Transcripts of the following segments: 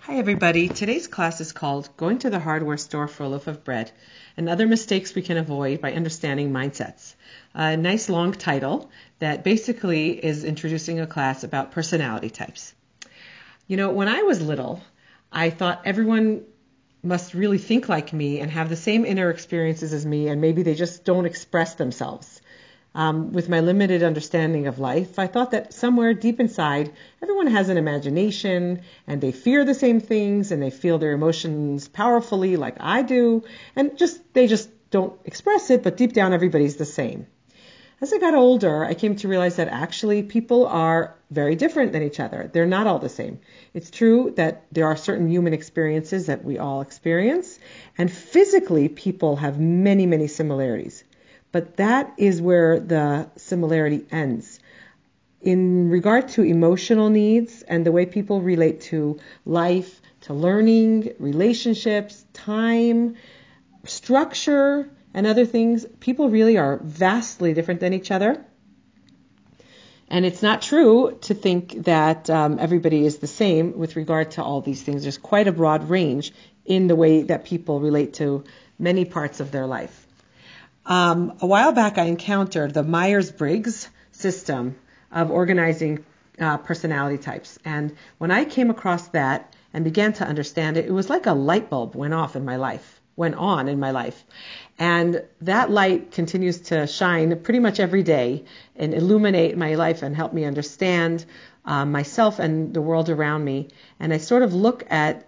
Hi everybody, today's class is called Going to the Hardware Store for a Loaf of Bread and Other Mistakes We Can Avoid by Understanding Mindsets. A nice long title that basically is introducing a class about personality types. You know, when I was little, I thought everyone must really think like me and have the same inner experiences as me, and maybe they just don't express themselves. With my limited understanding of life, I thought that somewhere deep inside, everyone has an imagination and they fear the same things and they feel their emotions powerfully like I do, and they just don't express it, but deep down everybody's the same. As I got older, I came to realize that actually people are very different than each other. They're not all the same. It's true that there are certain human experiences that we all experience, and physically people have many, many similarities. But that is where the similarity ends. In regard to emotional needs and the way people relate to life, to learning, relationships, time, structure, and other things, people really are vastly different than each other. And it's not true to think that everybody is the same with regard to all these things. There's quite a broad range in the way that people relate to many parts of their life. A while back, I encountered the Myers-Briggs system of organizing personality types. And when I came across that and began to understand it, it was like a light bulb went on in my life. And that light continues to shine pretty much every day and illuminate my life and help me understand myself and the world around me. And I sort of look at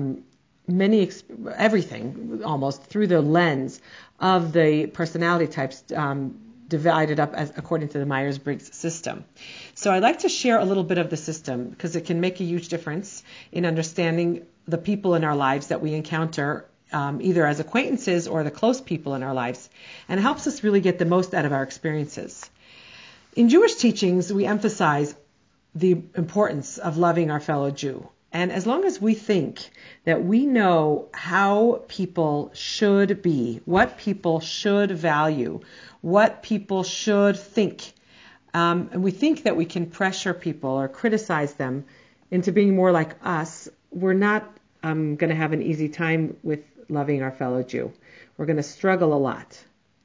everything almost through the lens of the personality types divided up according to the Myers-Briggs system. So I'd like to share a little bit of the system because it can make a huge difference in understanding the people in our lives that we encounter either as acquaintances or the close people in our lives, and it helps us really get the most out of our experiences. In Jewish teachings, we emphasize the importance of loving our fellow Jew. And as long as we think that we know how people should be, what people should value, what people should think, and we think that we can pressure people or criticize them into being more like us, we're not going to have an easy time with loving our fellow Jew. We're going to struggle a lot.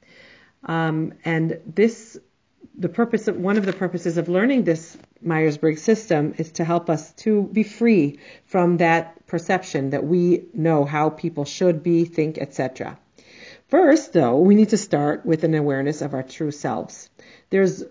One of the purposes of learning this Myers-Briggs system is to help us to be free from that perception that we know how people should be, think, etc. First, though, we need to start with an awareness of our true selves. There's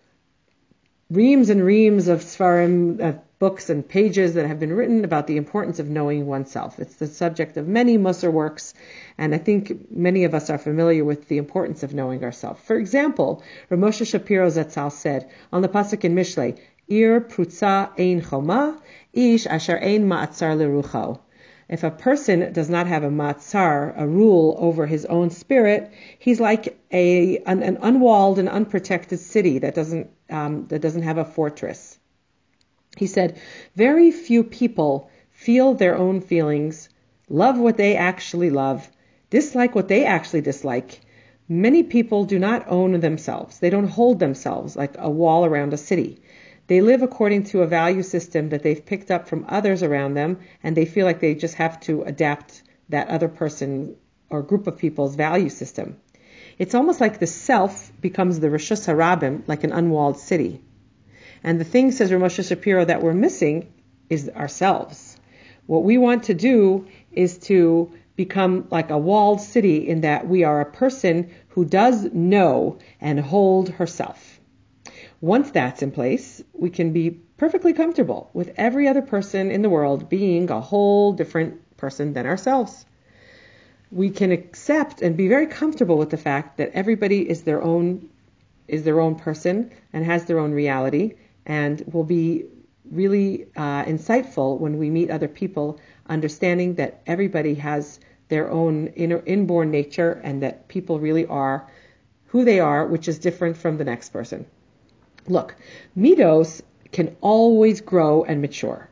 reams and reams of Sfarim, books and pages that have been written about the importance of knowing oneself. It's the subject of many Musar works, and I think many of us are familiar with the importance of knowing ourselves. For example, Rav Moshe Shapiro Zatzal said on the pasuk in Mishlei, Ir prutza ein choma, ish asher ein ma'atzar lerucho. If a person does not have a ma'atzar, a rule over his own spirit, he's like an unwalled and unprotected city that doesn't have a fortress. He said, very few people feel their own feelings, love what they actually love, dislike what they actually dislike. Many people do not own themselves. They don't hold themselves like a wall around a city. They live according to a value system that they've picked up from others around them, and they feel like they just have to adapt that other person or group of people's value system. It's almost like the self becomes the Rishus Harabim, like an unwalled city. And the thing, says Rav Moshe Shapiro, that we're missing is ourselves. What we want to do is to become like a walled city in that we are a person who does know and hold herself. Once that's in place, we can be perfectly comfortable with every other person in the world being a whole different person than ourselves. We can accept and be very comfortable with the fact that everybody is their own person and has their own reality, and will be really insightful when we meet other people, understanding that everybody has their own inborn nature and that people really are who they are, which is different from the next person. Look, midos can always grow and mature.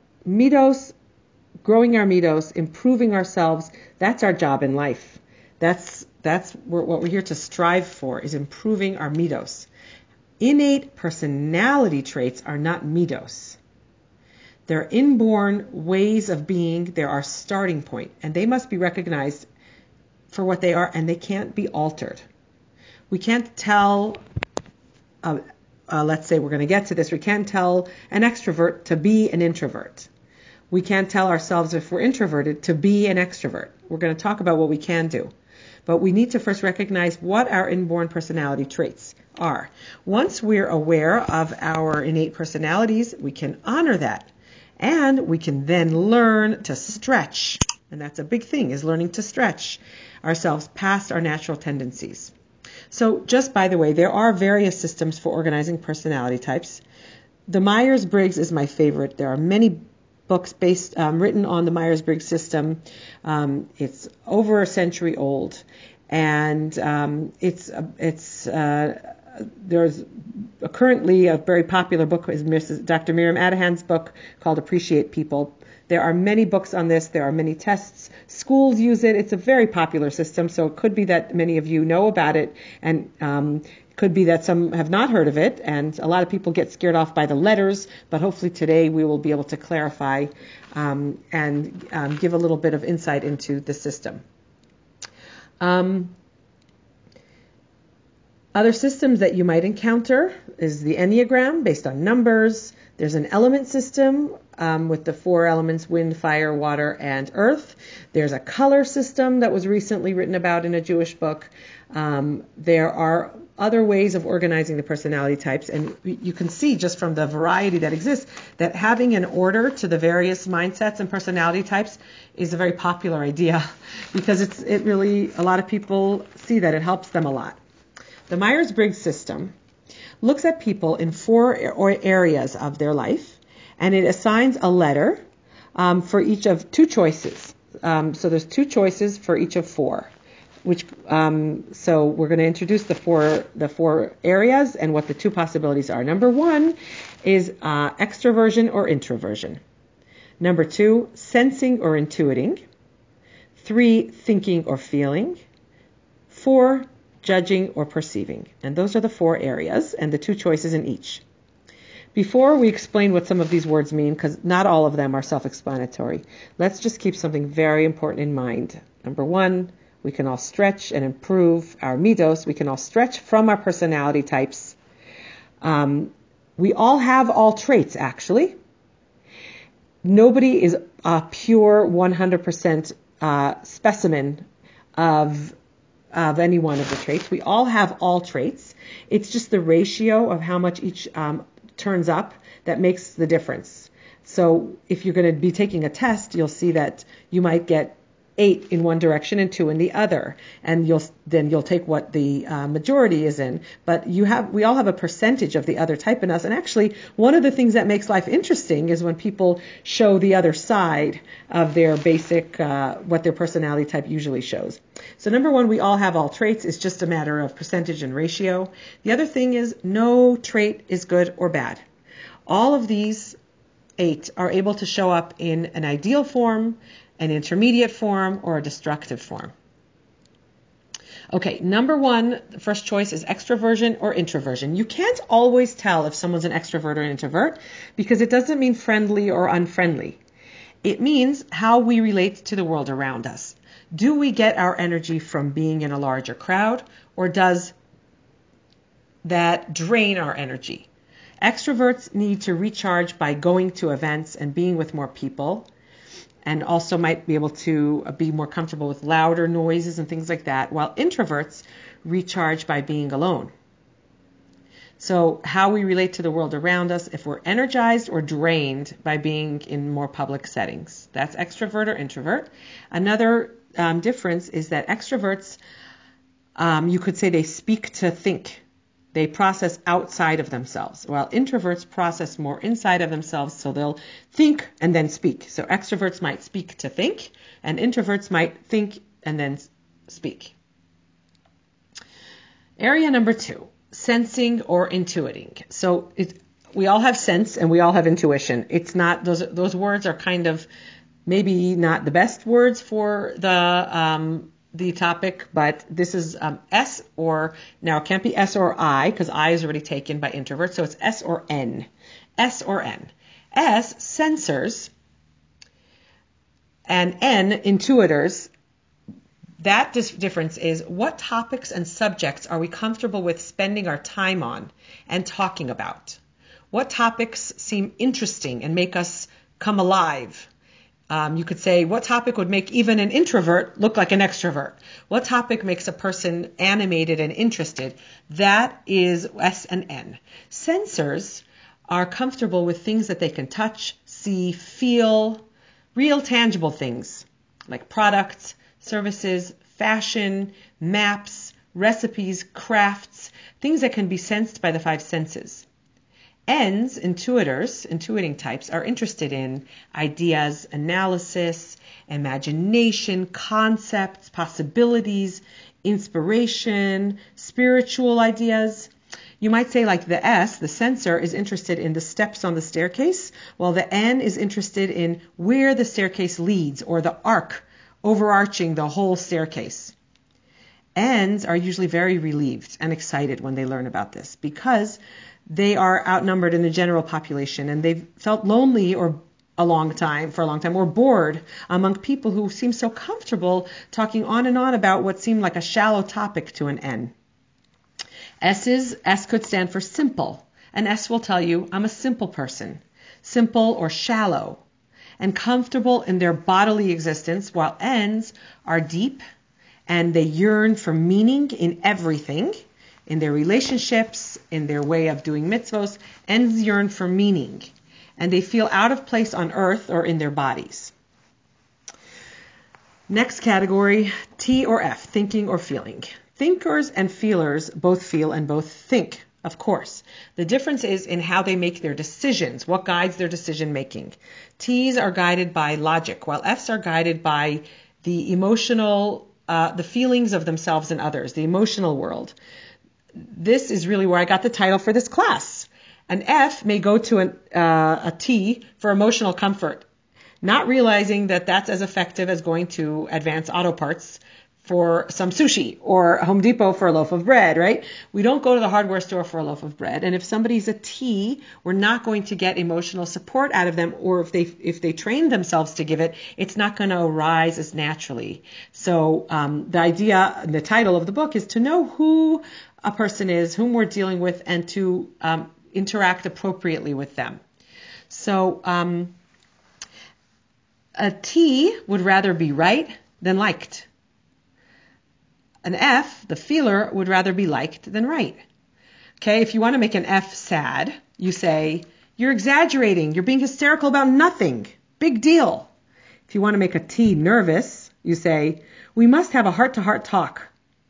Growing our midos, improving ourselves, that's our job in life. That's what we're here to strive for, is improving our midos. Innate personality traits are not midos. They're inborn ways of being. They're our starting point, and they must be recognized for what they are, and they can't be altered. We can't tell, let's say we're going to get to this, we can't tell an extrovert to be an introvert. We can't tell ourselves if we're introverted to be an extrovert. We're going to talk about what we can do. But we need to first recognize what our inborn personality traits are. Once we're aware of our innate personalities, we can honor that. And we can then learn to stretch. And that's a big thing, is learning to stretch ourselves past our natural tendencies. So just by the way, there are various systems for organizing personality types. The Myers-Briggs is my favorite. There are many books written on the Myers-Briggs system. It's over a century old, and there's currently a very popular book is Dr. Miriam Adahan's book called Appreciate People. There are many books on this. There are many tests. Schools use it. It's a very popular system, so it could be that many of you know about it, and could be that some have not heard of it, and a lot of people get scared off by the letters, but hopefully today we will be able to clarify and give a little bit of insight into the system. Other systems that you might encounter is the Enneagram, based on numbers. There's an element system with the 4 elements: wind, fire, water, and earth. There's a color system that was recently written about in a Jewish book. There are other ways of organizing the personality types, and you can see just from the variety that exists that having an order to the various mindsets and personality types is a very popular idea, because it really, a lot of people see that it helps them a lot. The Myers-Briggs system looks at people in 4 areas of their life, and it assigns a letter for each of 2 choices. So there's 2 choices for each of 4. So we're going to introduce the four areas and what the 2 possibilities are. Number 1 is extroversion or introversion. Number 2, sensing or intuiting. 3, thinking or feeling. 4, judging or perceiving. And those are the 4 areas and the 2 choices in each. Before we explain what some of these words mean, because not all of them are self-explanatory, let's just keep something very important in mind. Number 1, we can all stretch and improve our middos. We can all stretch from our personality types. We all have all traits, actually. Nobody is a pure 100% specimen of any one of the traits. We all have all traits. It's just the ratio of how much each turns up that makes the difference. So if you're going to be taking a test, you'll see that you might get 8 in one direction and 2 in the other, and you'll take what the majority is in. But we all have a percentage of the other type in us. And actually, one of the things that makes life interesting is when people show the other side of their basic what their personality type usually shows. So number 1, we all have all traits. It's just a matter of percentage and ratio. The other thing is no trait is good or bad. All of these 8 are able to show up in an ideal form, an intermediate form, or a destructive form. Okay, number 1, the first choice is extroversion or introversion. You can't always tell if someone's an extrovert or an introvert because it doesn't mean friendly or unfriendly. It means how we relate to the world around us. Do we get our energy from being in a larger crowd, or does that drain our energy? Extroverts need to recharge by going to events and being with more people, and also might be able to be more comfortable with louder noises and things like that, while introverts recharge by being alone. So how we relate to the world around us, if we're energized or drained by being in more public settings. That's extrovert or introvert. Another difference is that extroverts, you could say they speak to think. They process outside of themselves, while introverts process more inside of themselves, so they'll think and then speak. So extroverts might speak to think, and introverts might think and then speak. Area number 2, sensing or intuiting. So we all have sense and we all have intuition. It's not, those words are kind of maybe not the best words for the topic, but this is S or, now it can't be S or I because I is already taken by introverts, so it's S or N. S or N. S, sensors, and N, intuitors. That difference is what topics and subjects are we comfortable with spending our time on and talking about? What topics seem interesting and make us come alive? You could say, what topic would make even an introvert look like an extrovert? What topic makes a person animated and interested? That is S and N. Sensors are comfortable with things that they can touch, see, feel, real tangible things like products, services, fashion, maps, recipes, crafts, things that can be sensed by the five senses. N's, intuitors, intuiting types, are interested in ideas, analysis, imagination, concepts, possibilities, inspiration, spiritual ideas. You might say like the S, the sensor, is interested in the steps on the staircase, while the N is interested in where the staircase leads or the arc overarching the whole staircase. N's are usually very relieved and excited when they learn about this because they are outnumbered in the general population and they've felt lonely for a long time, or bored among people who seem so comfortable talking on and on about what seemed like a shallow topic to an N. S could stand for simple. An S will tell you, I'm a simple person, simple or shallow, and comfortable in their bodily existence, while N's are deep and they yearn for meaning in everything, in their relationships, in their way of doing mitzvos. N's yearn for meaning, and they feel out of place on earth or in their bodies. Next category, T or F, thinking or feeling. Thinkers and feelers both feel and both think, of course. The difference is in how they make their decisions, what guides their decision making. T's are guided by logic, while F's are guided by the emotional, the feelings of themselves and others, the emotional world. This is really where I got the title for this class. An F may go to a T for emotional comfort, not realizing that that's as effective as going to Advanced Auto Parts for some sushi or Home Depot for a loaf of bread, right? We don't go to the hardware store for a loaf of bread. And if somebody's a T, we're not going to get emotional support out of them, or if they train themselves to give it, it's not going to arise as naturally. So the idea, the title of the book is to know who a person is, whom we're dealing with, and to interact appropriately with them. So a T would rather be right than liked. An F, the feeler, would rather be liked than right. Okay, if you want to make an F sad, you say, you're exaggerating, you're being hysterical about nothing, big deal. If you want to make a T nervous, you say, we must have a heart-to-heart talk.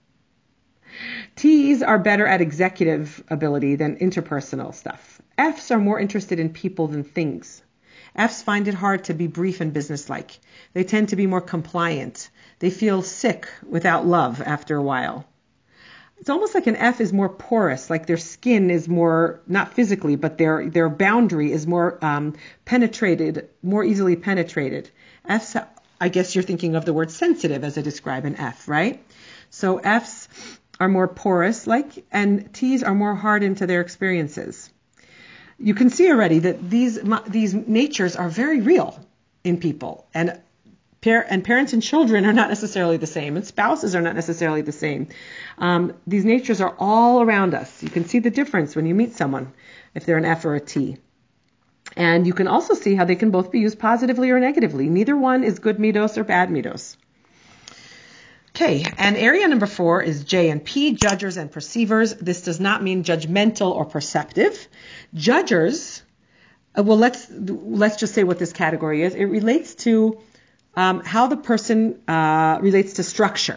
T's are better at executive ability than interpersonal stuff. F's are more interested in people than things. F's find it hard to be brief and businesslike. They tend to be more compliant. They feel sick without love after a while. It's almost like an F is more porous, like their skin is more, not physically, but their boundary is more penetrated, more easily penetrated. F's, I guess you're thinking of the word sensitive as I describe an F, right? So F's are more porous, and T's are more hardened to their experiences. You can see already that these natures are very real in people, and parents and children are not necessarily the same, and spouses are not necessarily the same. These natures are all around us. You can see the difference when you meet someone, if they're an F or a T. And you can also see how they can both be used positively or negatively. Neither one is good midos or bad midos. Okay, and area number 4 is J and P, judgers and perceivers. This does not mean judgmental or perceptive. Judgers, let's just say what this category is. It relates to how the person relates to structure.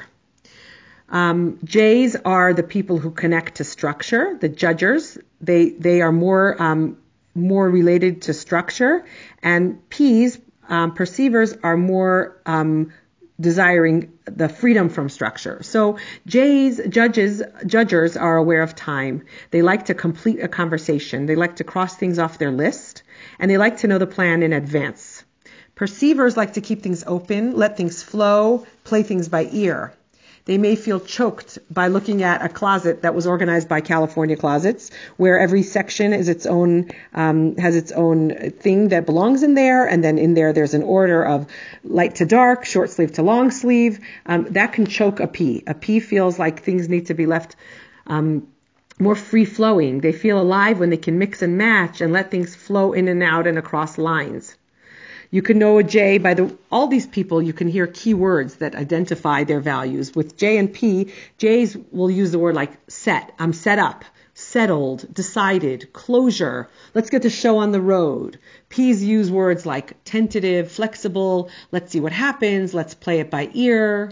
J's are the people who connect to structure. The judgers, they are more related to structure, and P's, perceivers, are more desiring the freedom from structure. So judgers are aware of time. They like to complete a conversation. They like to cross things off their list, and they like to know the plan in advance. Perceivers like to keep things open, let things flow, play things by ear. They may feel choked by looking at a closet that was organized by California Closets, where every section is its own, has its own thing that belongs in there, and then in there there's an order of light to dark, short sleeve to long sleeve. That can choke a P. A P feels like things need to be left more free-flowing. They feel alive when they can mix and match and let things flow in and out and across lines. You can know a J by all these people. You can hear key words that identify their values. With J and P, J's will use the word like set. I'm set up, settled, decided, closure. Let's get the show on the road. P's use words like tentative, flexible. Let's see what happens. Let's play it by ear.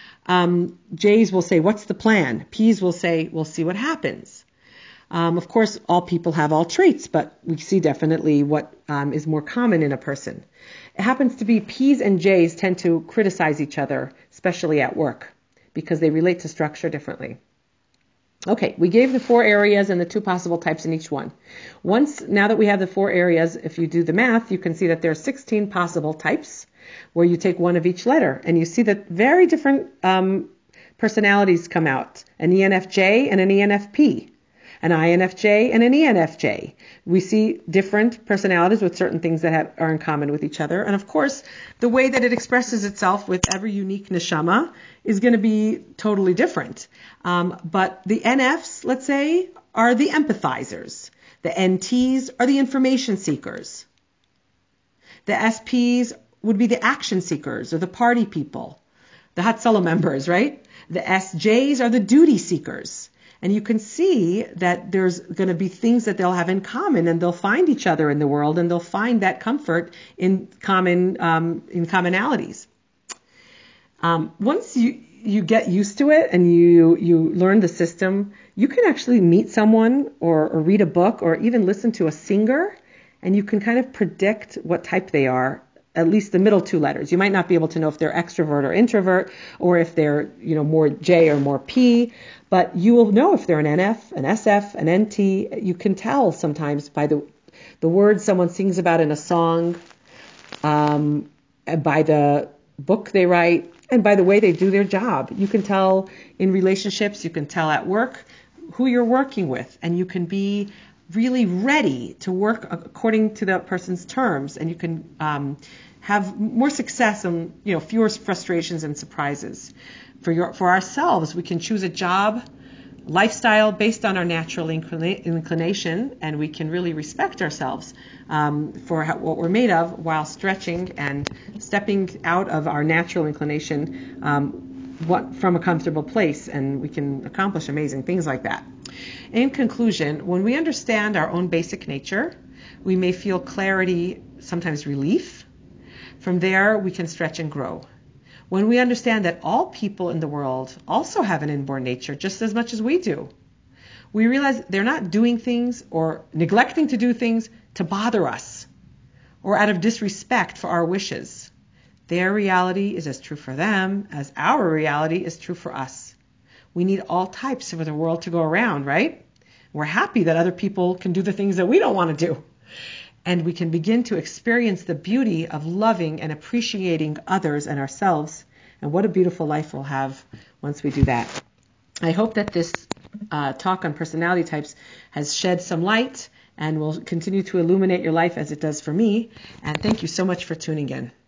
J's will say, what's the plan? P's will say, we'll see what happens. Of course, all people have all traits, but we see definitely what is more common in a person. It happens to be P's and J's tend to criticize each other, especially at work, because they relate to structure differently. Okay, we gave the 4 areas and the 2 possible types in each one. Now that we have the 4 areas, if you do the math, you can see that there are 16 possible types where you take one of each letter, and you see that very different personalities come out, an ENFJ and an ENFP. An INFJ and an ENFJ. We see different personalities with certain things that are in common with each other. And of course, the way that it expresses itself with every unique neshama is going to be totally different. But the NFs, let's say, are the empathizers. The NTs are the information seekers. The SPs would be the action seekers or the party people. The Hatzalah members, right? The SJs are the duty seekers. And you can see that there's going to be things that they'll have in common, and they'll find each other in the world, and they'll find that comfort in commonalities. Once you get used to it and you learn the system, you can actually meet someone or read a book or even listen to a singer, and you can kind of predict what type they are. At least the middle 2 letters. You might not be able to know if they're extrovert or introvert, or if they're, more J or more P, but you will know if they're an NF, an SF, an NT. You can tell sometimes by the words someone sings about in a song, by the book they write, and by the way they do their job. You can tell in relationships, you can tell at work who you're working with, and you can be really ready to work according to the person's terms, and you can have more success and fewer frustrations and surprises. For ourselves, we can choose a job, lifestyle based on our natural inclination, and we can really respect ourselves for what we're made of, while stretching and stepping out of our natural inclination from a comfortable place, and we can accomplish amazing things like that. In conclusion, when we understand our own basic nature, we may feel clarity, sometimes relief. From there, we can stretch and grow. When we understand that all people in the world also have an inborn nature just as much as we do, we realize they're not doing things or neglecting to do things to bother us or out of disrespect for our wishes. Their reality is as true for them as our reality is true for us. We need all types for the world to go around, right? We're happy that other people can do the things that we don't want to do. And we can begin to experience the beauty of loving and appreciating others and ourselves. And what a beautiful life we'll have once we do that. I hope that this talk on personality types has shed some light and will continue to illuminate your life as it does for me. And thank you so much for tuning in.